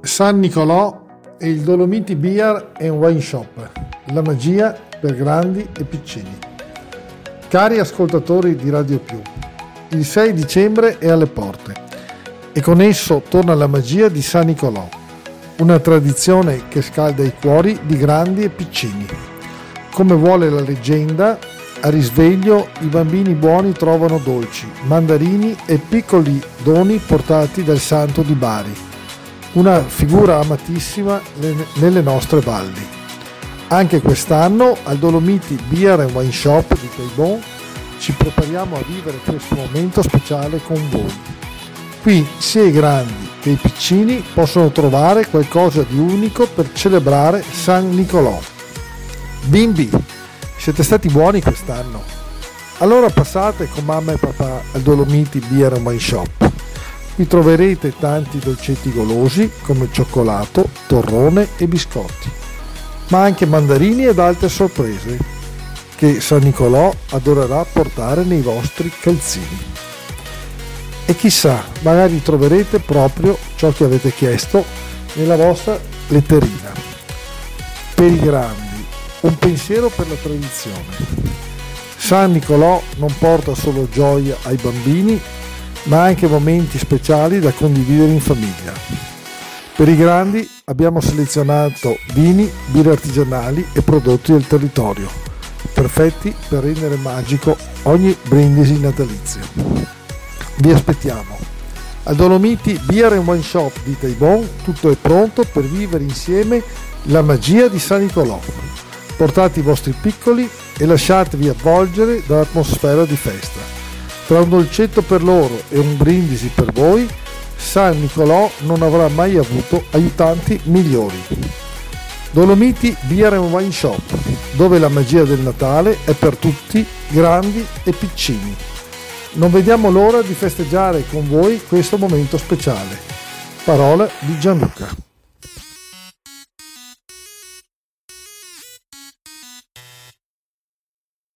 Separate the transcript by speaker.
Speaker 1: San Nicolò e il Dolomiti Beer and Wine Shop, la magia per grandi e piccini. Cari ascoltatori di Radio Più, il 6 dicembre è alle porte e con esso torna la magia di San Nicolò, una tradizione che scalda i cuori di grandi e piccini. Come vuole la leggenda, a risveglio i bambini buoni trovano dolci, mandarini e piccoli doni portati dal santo di Bari, una figura amatissima nelle nostre valli. Anche quest'anno al Dolomiti Beer and Wine Shop di Taibon ci prepariamo a vivere questo momento speciale con voi. Qui sia i grandi che i piccini possono trovare qualcosa di unico per celebrare San Nicolò. Bimbi, siete stati buoni quest'anno? Allora passate con mamma e papà al Dolomiti Beer and Wine Shop. Qui troverete tanti dolcetti golosi come cioccolato, torrone e biscotti, ma anche mandarini ed altre sorprese che San Nicolò adorerà portare nei vostri calzini. E chissà, magari troverete proprio ciò che avete chiesto nella vostra letterina. Per i grandi, un pensiero per la tradizione. San Nicolò non porta solo gioia ai bambini, ma anche momenti speciali da condividere in famiglia. Per i grandi abbiamo selezionato vini, birre artigianali e prodotti del territorio, perfetti per rendere magico ogni brindisi natalizio. Vi aspettiamo. Al Dolomiti Beer and Wine Shop di Taibon tutto è pronto per vivere insieme la magia di San Nicolò. Portate i vostri piccoli e lasciatevi avvolgere dall'atmosfera di festa. Tra un dolcetto per loro e un brindisi per voi, San Nicolò non avrà mai avuto aiutanti migliori. Dolomiti Beer and Wine Shop, dove la magia del Natale è per tutti, grandi e piccini. Non vediamo l'ora di festeggiare con voi questo momento speciale. Parola di Gianluca.